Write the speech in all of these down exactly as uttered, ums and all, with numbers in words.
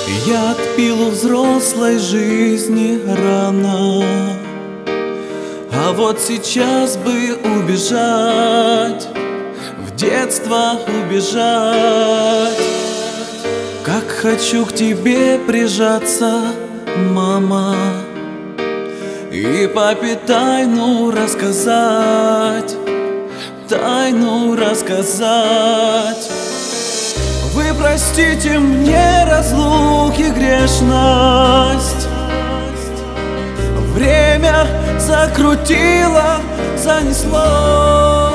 Я отпил у взрослой жизни рано, а вот сейчас бы убежать, в детство убежать. Как хочу к тебе прижаться, мама, и папе тайну рассказать, тайну рассказать. Вы простите мне разлуки грешность, время закрутило, занесло.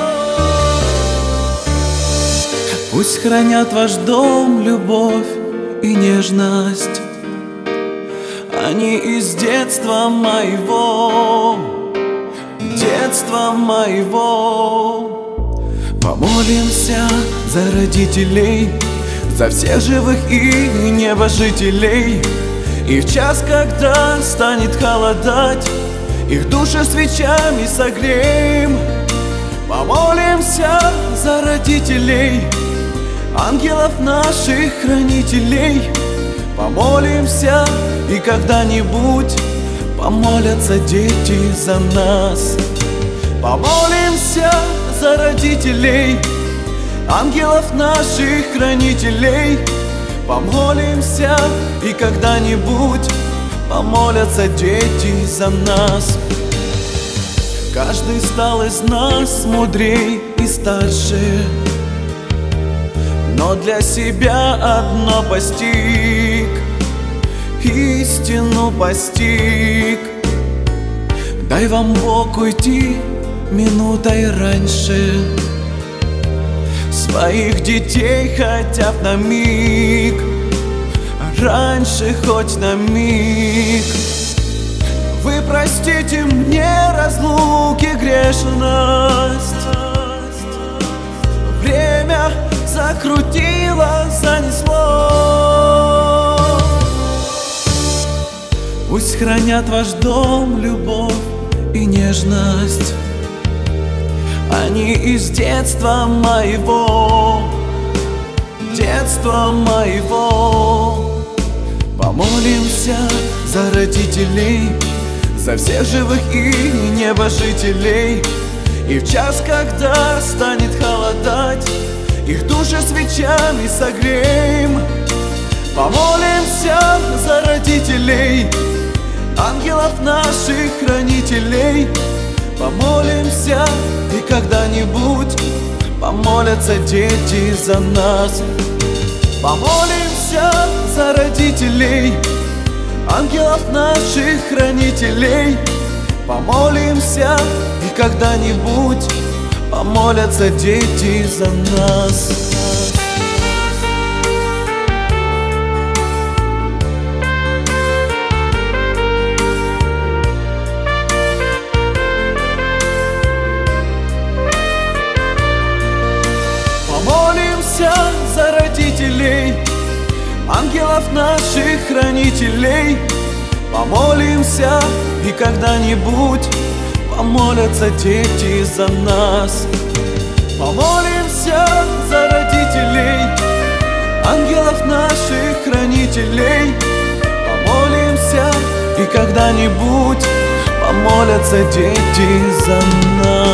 Пусть хранят ваш дом любовь и нежность, они из детства моего, детства моего. Помолимся за родителей, за всех живых и небожителей. И в час, когда станет холодать, их души свечами согреем. Помолимся за родителей, ангелов наших хранителей. Помолимся, и когда-нибудь помолятся дети за нас. Помолимся за родителей, ангелов наших хранителей. Помолимся, и когда-нибудь помолятся дети за нас. Каждый стал из нас мудрей и старше, но для себя одно постиг, истину постиг. Дай вам Бог уйти минутой раньше, своих детей хотя б на миг, раньше хоть на миг. Вы простите мне разлуки грешность, время закрутило, занесло. Пусть хранят ваш дом любовь и нежность, они из детства моего, детства моего. Помолимся за родителей, за всех живых и небожителей. И в час, когда станет холодать, их души свечами согреем. Помолимся за родителей, ангелов наших хранителей. Помолимся, и когда-нибудь помолятся дети за нас. Помолимся за родителей, ангелов наших хранителей. Помолимся, и когда-нибудь помолятся дети за нас. Помолимся за родителей, ангелов наших хранителей. Помолимся, и когда-нибудь помолятся дети за нас. Помолимся за родителей, ангелов наших хранителей. Помолимся, и когда-нибудь помолятся дети за нас.